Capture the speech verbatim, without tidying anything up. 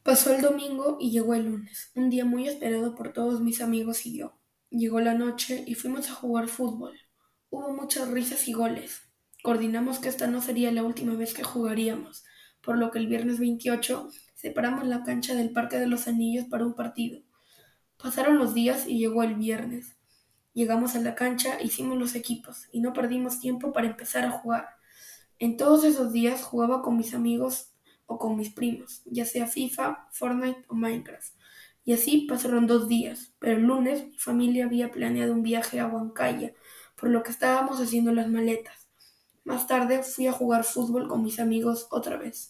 Pasó el domingo y llegó el lunes, un día muy esperado por todos mis amigos y yo. Llegó la noche y fuimos a jugar fútbol. Hubo muchas risas y goles. Coordinamos que esta no sería la última vez que jugaríamos, por lo que el viernes veintiocho separamos la cancha del Parque de los Anillos para un partido. Pasaron los días y llegó el viernes. Llegamos a la cancha, hicimos los equipos y no perdimos tiempo para empezar a jugar. En todos esos días jugaba con mis amigos o con mis primos, ya sea FIFA, Fortnite o Minecraft. Y así pasaron dos días, pero el lunes mi familia había planeado un viaje a Huancaya, por lo que estábamos haciendo las maletas. Más tarde fui a jugar fútbol con mis amigos otra vez.